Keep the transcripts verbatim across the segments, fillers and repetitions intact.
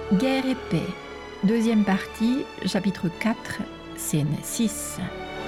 Guerre et paix. Deuxième partie, chapitre quatre, scène six.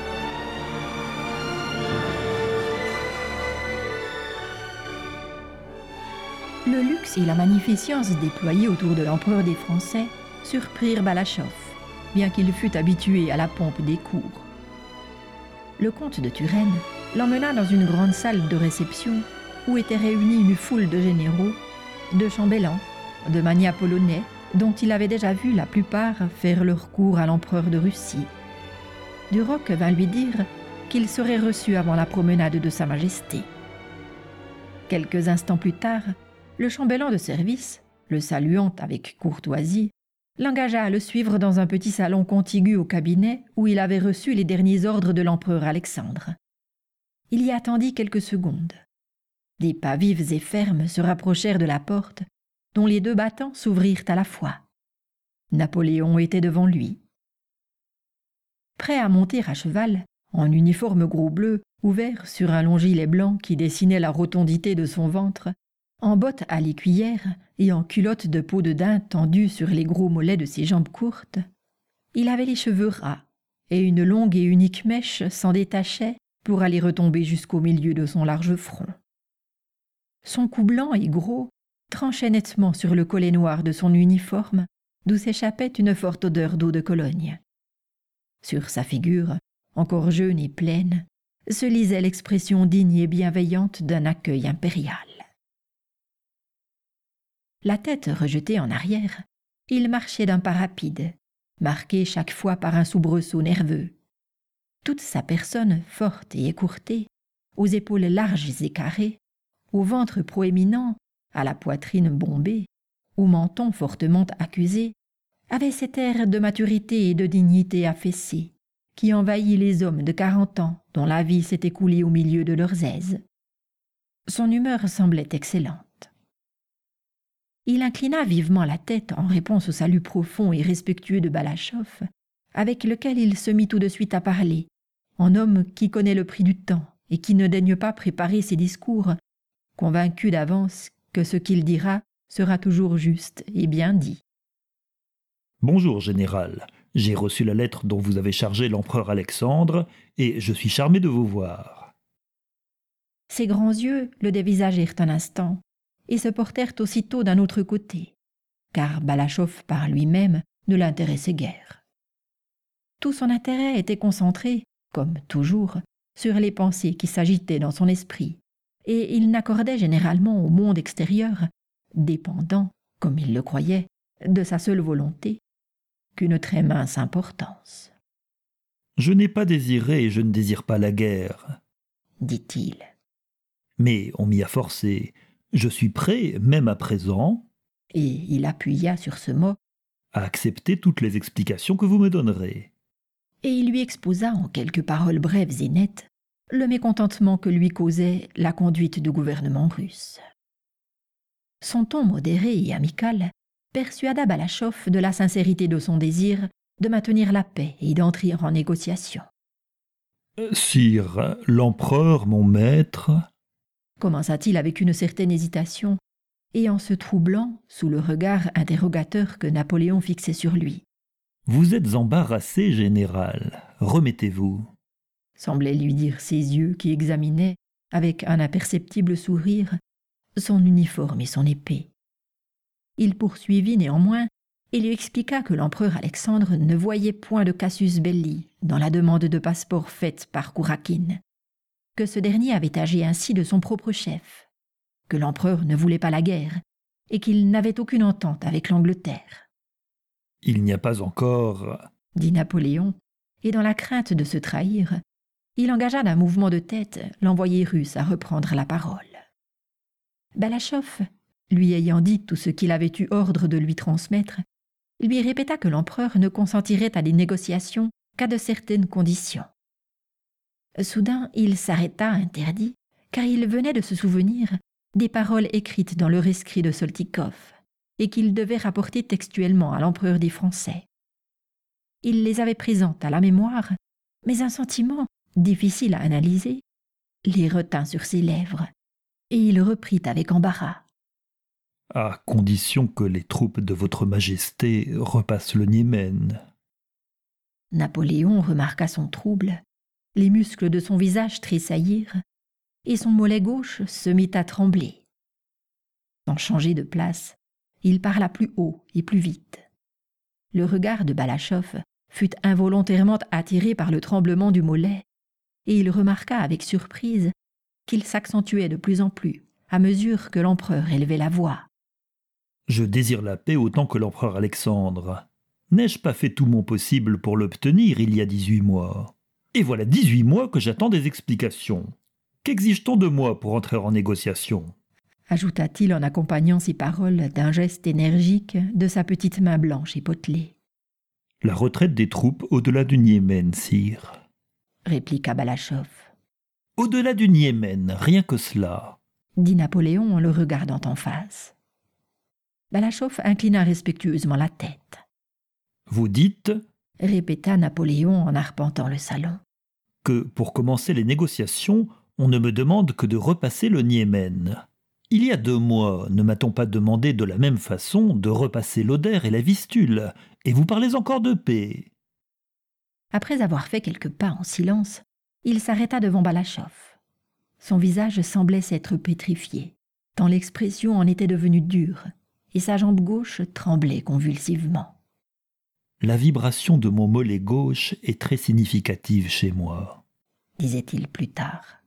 Le luxe et la magnificence déployés autour de l'empereur des Français surprirent Balachov, bien qu'il fût habitué à la pompe des cours. Le comte de Turenne l'emmena dans une grande salle de réception où étaient réunis une foule de généraux, de chambellans, de magnats polonais, dont il avait déjà vu la plupart faire leur cour à l'empereur de Russie. Duroc vint lui dire qu'il serait reçu avant la promenade de Sa Majesté. Quelques instants plus tard, le chambellan de service, le saluant avec courtoisie, l'engagea à le suivre dans un petit salon contigu au cabinet où il avait reçu les derniers ordres de l'empereur Alexandre. Il y attendit quelques secondes. Des pas vifs et fermes se rapprochèrent de la porte, dont les deux battants s'ouvrirent à la fois. Napoléon était devant lui. Prêt à monter à cheval, en uniforme gros bleu, ouvert sur un long gilet blanc qui dessinait la rotondité de son ventre, en bottes à l'écuyère et en culotte de peau de daim tendue sur les gros mollets de ses jambes courtes, il avait les cheveux ras, et une longue et unique mèche s'en détachait pour aller retomber jusqu'au milieu de son large front. Son cou blanc et gros tranchait nettement sur le collet noir de son uniforme, d'où s'échappait une forte odeur d'eau de Cologne. Sur sa figure, encore jeune et pleine, se lisait l'expression digne et bienveillante d'un accueil impérial. La tête rejetée en arrière, il marchait d'un pas rapide, marqué chaque fois par un soubresaut nerveux. Toute sa personne forte et écourtée, aux épaules larges et carrées, au ventre proéminent, à la poitrine bombée, au menton fortement accusé, avait cet air de maturité et de dignité affaissée qui envahit les hommes de quarante ans dont la vie s'est écoulée au milieu de leurs aises. Son humeur semblait excellente. Il inclina vivement la tête en réponse au salut profond et respectueux de Balachov, avec lequel il se mit tout de suite à parler, en homme qui connaît le prix du temps et qui ne daigne pas préparer ses discours, convaincu d'avance que ce qu'il dira sera toujours juste et bien dit. « Bonjour, général. J'ai reçu la lettre dont vous avez chargé l'empereur Alexandre, et je suis charmé de vous voir. » Ses grands yeux le dévisagèrent un instant, et se portèrent aussitôt d'un autre côté, car Balachov par lui-même ne l'intéressait guère. Tout son intérêt était concentré, comme toujours, sur les pensées qui s'agitaient dans son esprit, et il n'accordait généralement au monde extérieur, dépendant, comme il le croyait, de sa seule volonté, qu'une très mince importance. « Je n'ai pas désiré et je ne désire pas la guerre, » dit-il. « Mais on m'y a forcé. Je suis prêt, même à présent, » et il appuya sur ce mot, « à accepter toutes les explications que vous me donnerez. » Et il lui exposa en quelques paroles brèves et nettes le mécontentement que lui causait la conduite du gouvernement russe. Son ton modéré et amical persuada Balachov de la sincérité de son désir de maintenir la paix et d'entrer en négociation. « Sire, l'empereur, mon maître, » commença-t-il avec une certaine hésitation, et en se troublant sous le regard interrogateur que Napoléon fixait sur lui. « Vous êtes embarrassé, général. Remettez-vous. » semblaient lui dire ses yeux qui examinaient, avec un imperceptible sourire, son uniforme et son épée. Il poursuivit néanmoins et lui expliqua que l'empereur Alexandre ne voyait point de casus belli dans la demande de passeport faite par Kourakine, que ce dernier avait agi ainsi de son propre chef, que l'empereur ne voulait pas la guerre et qu'il n'avait aucune entente avec l'Angleterre. « Il n'y a pas encore... » dit Napoléon, et dans la crainte de se trahir, il engagea d'un mouvement de tête l'envoyé russe à reprendre la parole. Balachov, lui ayant dit tout ce qu'il avait eu ordre de lui transmettre, lui répéta que l'empereur ne consentirait à des négociations qu'à de certaines conditions. Soudain, il s'arrêta interdit, car il venait de se souvenir des paroles écrites dans le rescrit de Soltykov, et qu'il devait rapporter textuellement à l'empereur des Français. Il les avait présentes à la mémoire, mais un sentiment, difficile à analyser, les retint sur ses lèvres, et il reprit avec embarras. À condition que les troupes de votre majesté repassent le Niémen. » Napoléon remarqua son trouble, les muscles de son visage tressaillirent, et son mollet gauche se mit à trembler. Sans changer de place, il parla plus haut et plus vite. Le regard de Balachov fut involontairement attiré par le tremblement du mollet, et il remarqua avec surprise qu'il s'accentuait de plus en plus à mesure que l'empereur élevait la voix. « Je désire la paix autant que l'empereur Alexandre. N'ai-je pas fait tout mon possible pour l'obtenir il y a dix-huit mois ? Et voilà dix-huit mois que j'attends des explications. Qu'exige-t-on de moi pour entrer en négociation ?» ajouta-t-il en accompagnant ses paroles d'un geste énergique de sa petite main blanche et potelée. « La retraite des troupes au-delà du Niémen, sire. » répliqua Balachov. « Au-delà du Niémen, rien que cela. » dit Napoléon en le regardant en face. Balachov inclina respectueusement la tête. « Vous dites, » répéta Napoléon en arpentant le salon, « que pour commencer les négociations, on ne me demande que de repasser le Niémen. Il y a deux mois, ne m'a-t-on pas demandé de la même façon de repasser l'Oder et la Vistule, et vous parlez encore de paix ?» Après avoir fait quelques pas en silence, il s'arrêta devant Balachov. Son visage semblait s'être pétrifié, tant l'expression en était devenue dure, et sa jambe gauche tremblait convulsivement. « La vibration de mon mollet gauche est très significative chez moi, » disait-il plus tard.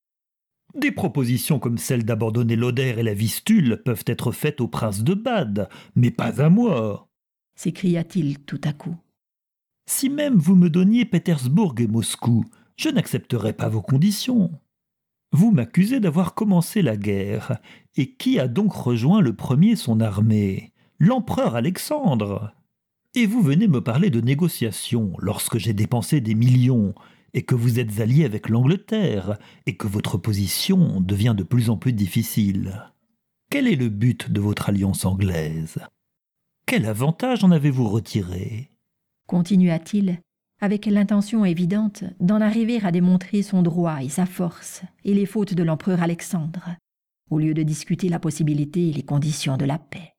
« Des propositions comme celle d'abandonner l'Oder et la Vistule peuvent être faites au prince de Bade, mais pas à moi, » s'écria-t-il tout à coup. « Si même vous me donniez Pétersbourg et Moscou, je n'accepterais pas vos conditions. Vous m'accusez d'avoir commencé la guerre, et qui a donc rejoint le premier son armée ? L'empereur Alexandre. Et vous venez me parler de négociations lorsque j'ai dépensé des millions, et que vous êtes allié avec l'Angleterre, et que votre position devient de plus en plus difficile. Quel est le but de votre alliance anglaise ? Quel avantage en avez-vous retiré ? Continua-t-il, avec l'intention évidente d'en arriver à démontrer son droit et sa force et les fautes de l'empereur Alexandre, au lieu de discuter la possibilité et les conditions de la paix.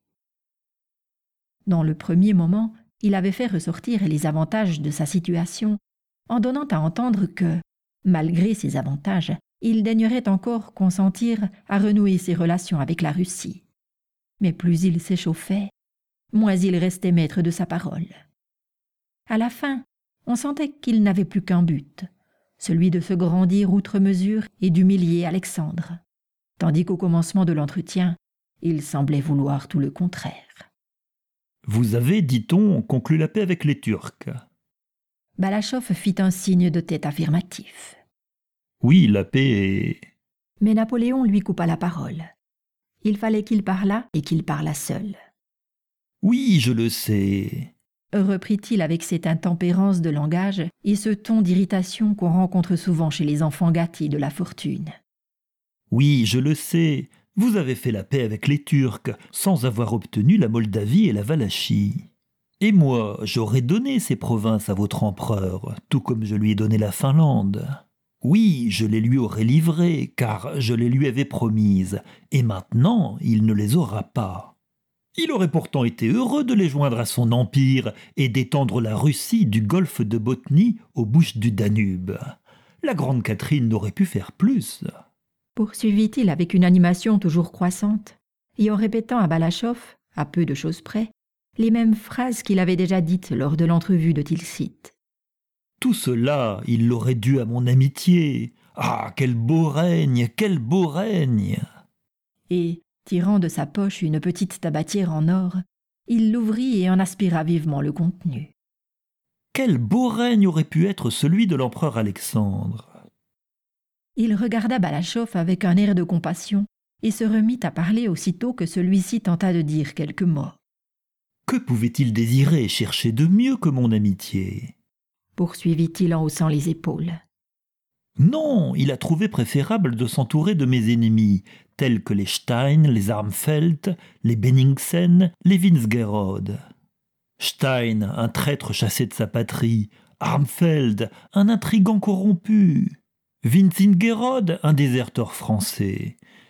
Dans le premier moment, il avait fait ressortir les avantages de sa situation en donnant à entendre que, malgré ces avantages, il daignerait encore consentir à renouer ses relations avec la Russie. Mais plus il s'échauffait, moins il restait maître de sa parole. À la fin, on sentait qu'il n'avait plus qu'un but, celui de se grandir outre mesure et d'humilier Alexandre, tandis qu'au commencement de l'entretien, il semblait vouloir tout le contraire. « Vous avez, dit-on, conclu la paix avec les Turcs. » Balachov fit un signe de tête affirmatif. « Oui, la paix est... » Mais Napoléon lui coupa la parole. Il fallait qu'il parlât et qu'il parlât seul. « Oui, je le sais. » reprit-il avec cette intempérance de langage et ce ton d'irritation qu'on rencontre souvent chez les enfants gâtés de la fortune. « Oui, je le sais. Vous avez fait la paix avec les Turcs sans avoir obtenu la Moldavie et la Valachie. Et moi, j'aurais donné ces provinces à votre empereur, tout comme je lui ai donné la Finlande. Oui, je les lui aurais livrées, car je les lui avais promises, et maintenant il ne les aura pas. Il aurait pourtant été heureux de les joindre à son empire et d'étendre la Russie du golfe de Bothnie aux bouches du Danube. La grande Catherine n'aurait pu faire plus. » Poursuivit-il avec une animation toujours croissante, et en répétant à Balachov, à peu de choses près, les mêmes phrases qu'il avait déjà dites lors de l'entrevue de Tilsit. « Tout cela, il l'aurait dû à mon amitié. Ah, quel beau règne, quel beau règne !» Et, tirant de sa poche une petite tabatière en or, il l'ouvrit et en aspira vivement le contenu. « Quel beau règne aurait pu être celui de l'empereur Alexandre !» Il regarda Balachov avec un air de compassion et se remit à parler aussitôt que celui-ci tenta de dire quelques mots. « Que pouvait-il désirer chercher de mieux que mon amitié ?» poursuivit-il en haussant les épaules. « Non, il a trouvé préférable de s'entourer de mes ennemis, tels que les Stein, les Armfeldt, les Benningsen, les Winsgerode. Stein, un traître chassé de sa patrie, Armfeld, un intrigant corrompu, Wintzingerode, un déserteur français,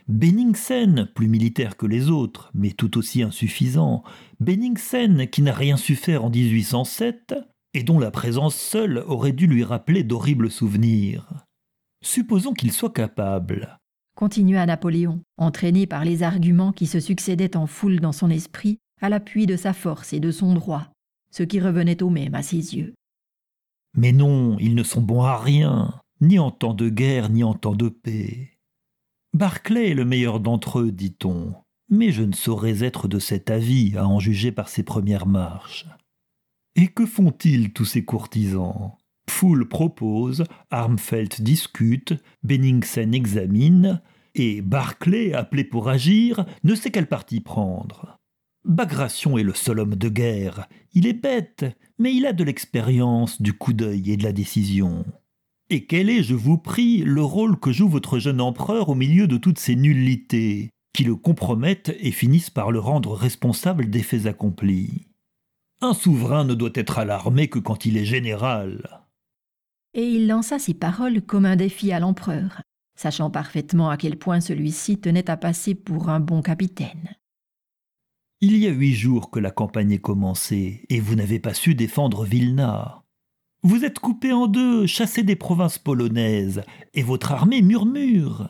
Benningsen, plus militaire que les autres, mais tout aussi insuffisant, Benningsen qui n'a rien su faire en dix-huit cent sept, et dont la présence seule aurait dû lui rappeler d'horribles souvenirs. Supposons qu'il soit capable. Continua Napoléon, entraîné par les arguments qui se succédaient en foule dans son esprit, à l'appui de sa force et de son droit, ce qui revenait au même à ses yeux. Mais non, ils ne sont bons à rien, ni en temps de guerre, ni en temps de paix. Barclay est le meilleur d'entre eux, dit-on, mais je ne saurais être de cet avis, à en juger par ses premières marches. Et que font-ils tous ces courtisans ? Pfuhl propose, Armfeldt discute, Benningsen examine, et Barclay, appelé pour agir, ne sait quel parti prendre. Bagration est le seul homme de guerre. Il est bête, mais il a de l'expérience, du coup d'œil et de la décision. Et quel est, je vous prie, le rôle que joue votre jeune empereur au milieu de toutes ces nullités, qui le compromettent et finissent par le rendre responsable des faits accomplis ? Un souverain ne doit être alarmé que quand il est général. Et il lança ces paroles comme un défi à l'empereur, sachant parfaitement à quel point celui-ci tenait à passer pour un bon capitaine. Il y a huit jours que la campagne est commencée, et vous n'avez pas su défendre Vilna. Vous êtes coupé en deux, chassé des provinces polonaises, et votre armée murmure.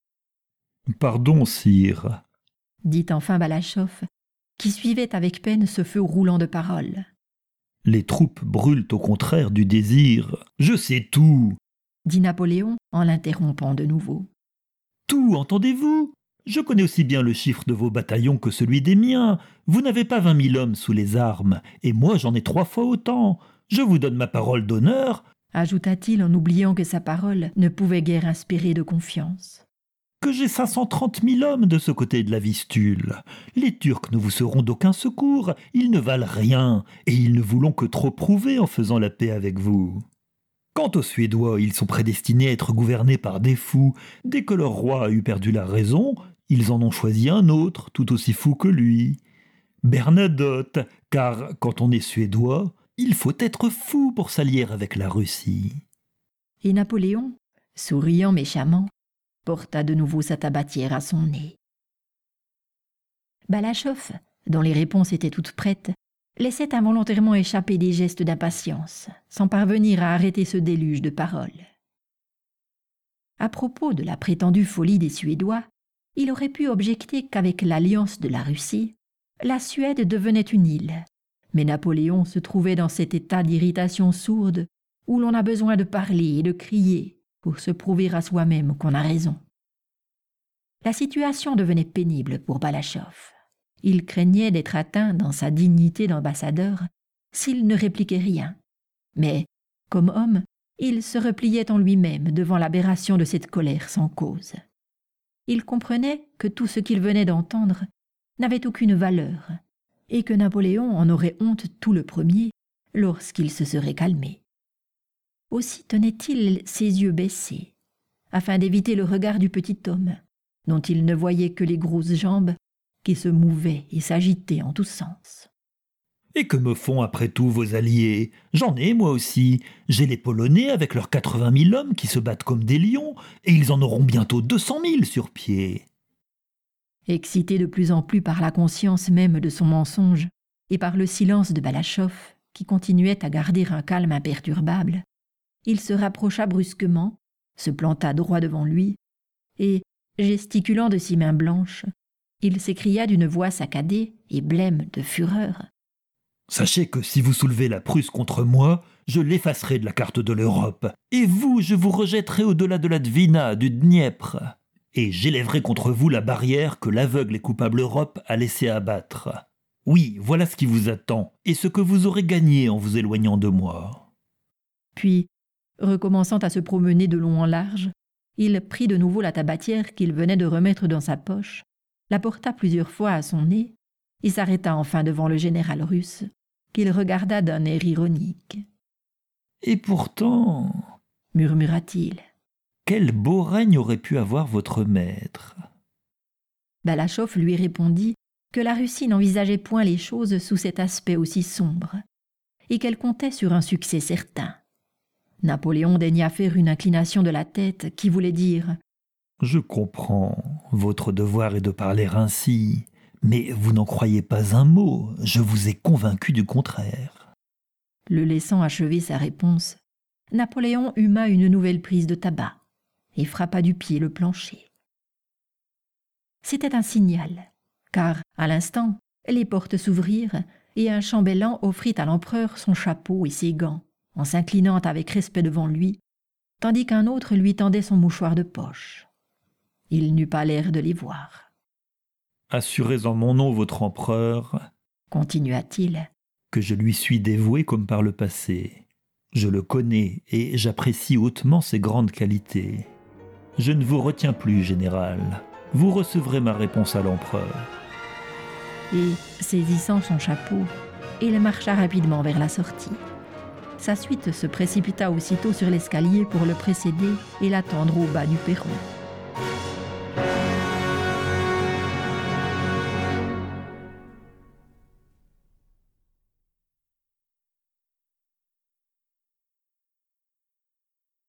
« Pardon, sire, » dit enfin Balachov, qui suivait avec peine ce feu roulant de paroles. « Les troupes brûlent au contraire du désir. Je sais tout, » dit Napoléon en l'interrompant de nouveau. « Tout, entendez-vous ? Je connais aussi bien le chiffre de vos bataillons que celui des miens. Vous n'avez pas vingt mille hommes sous les armes, et moi j'en ai trois fois autant. Je vous donne ma parole d'honneur, » ajouta-t-il en oubliant que sa parole ne pouvait guère inspirer de confiance. que j'ai cinq cent trente mille hommes de ce côté de la Vistule. Les Turcs ne vous seront d'aucun secours, ils ne valent rien, et ils ne vous l'ont que trop prouvé en faisant la paix avec vous. Quant aux Suédois, ils sont prédestinés à être gouvernés par des fous. Dès que leur roi a eu perdu la raison, ils en ont choisi un autre, tout aussi fou que lui. Bernadotte, car quand on est Suédois, il faut être fou pour s'allier avec la Russie. Et Napoléon, souriant méchamment, porta de nouveau sa tabatière à son nez. Balachov, dont les réponses étaient toutes prêtes, laissait involontairement échapper des gestes d'impatience, sans parvenir à arrêter ce déluge de paroles. À propos de la prétendue folie des Suédois, il aurait pu objecter qu'avec l'alliance de la Russie, la Suède devenait une île, mais Napoléon se trouvait dans cet état d'irritation sourde où l'on a besoin de parler et de crier pour se prouver à soi-même qu'on a raison. La situation devenait pénible pour Balachov. Il craignait d'être atteint dans sa dignité d'ambassadeur s'il ne répliquait rien. Mais, comme homme, il se repliait en lui-même devant l'aberration de cette colère sans cause. Il comprenait que tout ce qu'il venait d'entendre n'avait aucune valeur, et que Napoléon en aurait honte tout le premier lorsqu'il se serait calmé. Aussi tenait-il ses yeux baissés, afin d'éviter le regard du petit homme, dont il ne voyait que les grosses jambes qui se mouvaient et s'agitaient en tous sens. « Et que me font après tout vos alliés ? J'en ai, moi aussi. J'ai les Polonais avec leurs quatre-vingt mille hommes qui se battent comme des lions, et ils en auront bientôt deux cent mille sur pied. » Excité de plus en plus par la conscience même de son mensonge et par le silence de Balachov, qui continuait à garder un calme imperturbable, il se rapprocha brusquement, se planta droit devant lui, et, gesticulant de ses mains blanches, il s'écria d'une voix saccadée et blême de fureur. « Sachez que si vous soulevez la Prusse contre moi, je l'effacerai de la carte de l'Europe, et vous, je vous rejetterai au-delà de la Dvina, du Dniepr, et j'élèverai contre vous la barrière que l'aveugle et coupable Europe a laissé abattre. Oui, voilà ce qui vous attend, et ce que vous aurez gagné en vous éloignant de moi. » Puis, recommençant à se promener de long en large, il prit de nouveau la tabatière qu'il venait de remettre dans sa poche, la porta plusieurs fois à son nez et s'arrêta enfin devant le général russe, qu'il regarda d'un air ironique. « Et pourtant, murmura-t-il, quel beau règne aurait pu avoir votre maître ?» Balachov lui répondit que la Russie n'envisageait point les choses sous cet aspect aussi sombre, et qu'elle comptait sur un succès certain. Napoléon daigna faire une inclination de la tête qui voulait dire « Je comprends. votre devoir est de parler ainsi, mais vous n'en croyez pas un mot, je vous ai convaincu du contraire. » Le laissant achever sa réponse, Napoléon huma une nouvelle prise de tabac et frappa du pied le plancher. C'était un signal, car, à l'instant, les portes s'ouvrirent et un chambellan offrit à l'empereur son chapeau et ses gants, en s'inclinant avec respect devant lui, tandis qu'un autre lui tendait son mouchoir de poche. Il n'eut pas l'air de les voir. « Assurez en mon nom votre empereur, continua-t-il, que je lui suis dévoué comme par le passé. Je le connais et j'apprécie hautement ses grandes qualités. Je ne vous retiens plus, général. Vous recevrez ma réponse à l'empereur. » Et, saisissant son chapeau, il marcha rapidement vers la sortie. Sa suite se précipita aussitôt sur l'escalier pour le précéder et l'attendre au bas du perron.